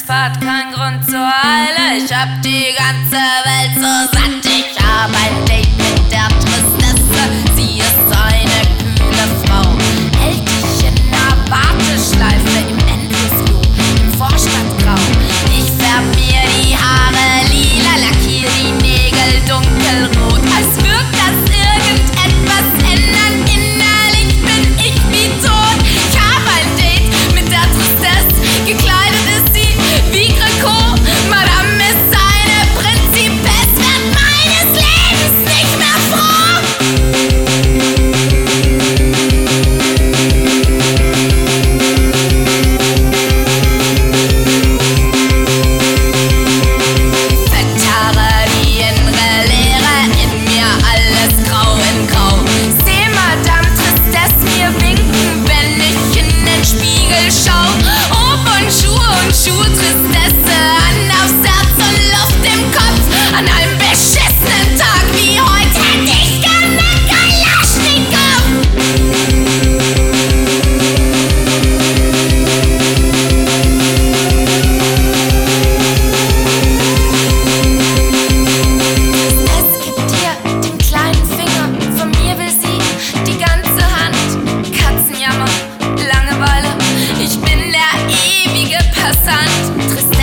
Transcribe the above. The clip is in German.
Fahrt, kein Grund zur Eile. Ich hab die ganze Welt so satt. Ich hab ein Date mit der Tristesse. Sie ist eine kühle Frau, hält dich in ner Warteschleife im Endlosloop, im Vorstadtgrau. Ich färb mir die Haare lila, lackier die Nägel dunkelrot. Als wirkt das irgendetwas ändern. Innerlich bin ich wie tot. Ich hab ein Date mit der Tristesse. Gekleidet ist sie wie Greco. Madame ist eine Prinzipess. Wird meines Lebens nicht mehr froh. Vertarre die innere Leere, in mir alles grau in grau. Seh Madame Tristesse mir winken, wenn ich in den Spiegel schau. Oh, Bonjour Tristesse, Hand aufs Herz und Luft im Kopf. An einem beschissenen Tag wie heute hätte ich gerne Kalaschnikow. Es gibt dir den kleinen Finger, von mir will sie die ganze Hand. Katzenjammer, Langeweile, ich bin der ewige Passant.